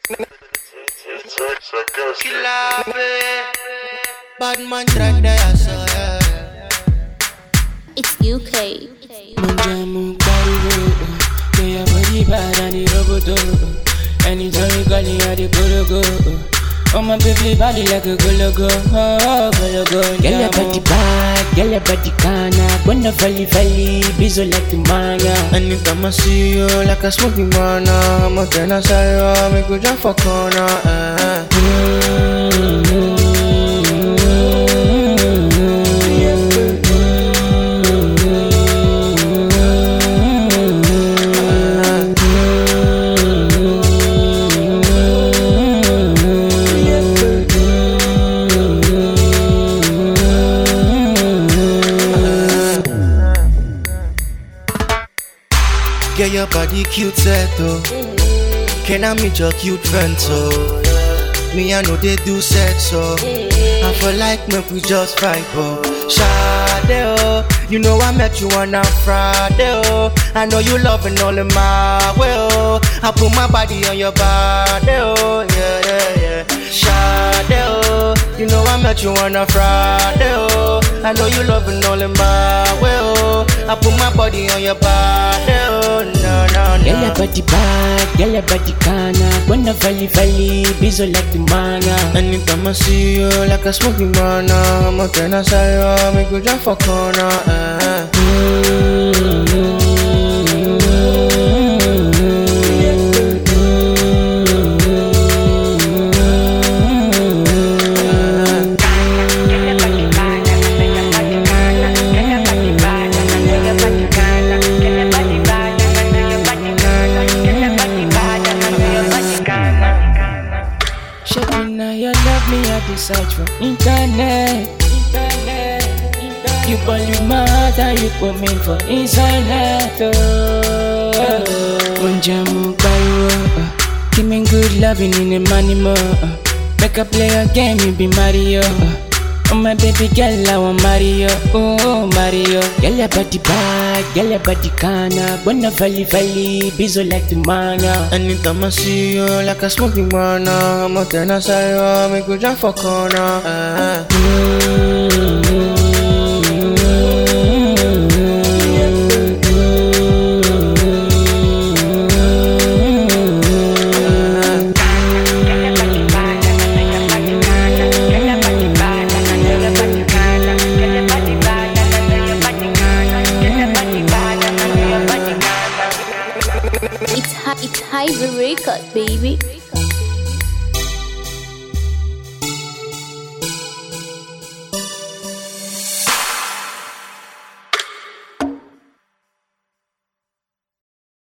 Bad man track there, so yeah. It's UK. Munjamu Karibu, they are very bad and the roboto. Anytime you call me, I go. Oh my baby body like a go-go, oh go-go. Girl your body bad, girl your body kana. Gwanda fali, bizo like the manga. Anytime I see you like a smoking banana, I'ma turn aside, make you jump for corner. Get your body cute set oh. Can I meet your cute friend so? Me I know they do sex so. I feel like make we just fight oh. Shade oh. You know I met you on a Friday oh. I know you loving all in my way oh. I put my body on your body oh. Yeah. Shade oh. You know I met you on a Friday oh. I know you loving all in my way oh. I put my body on your body oh. No. Girl your body bad, girl your body kana. Gwanda fali, bizo like the manga. Anytime I see you like a smoking banana, I'ma turn aside, make you jump for corner. Shaping now you love me, I search for internet. You believe my heart and you put me for inside net. Munjamu Karibu, give me good loving in the money more. Make a play a game, you be Mario. Oh my baby girl, I want Mario, oh Mario. Girl your body bad, girl your body kana. Gwanda fali, bizo like the manga. Anytime I see you like a smoking banana, I'ma turn aside, make you jump for corner.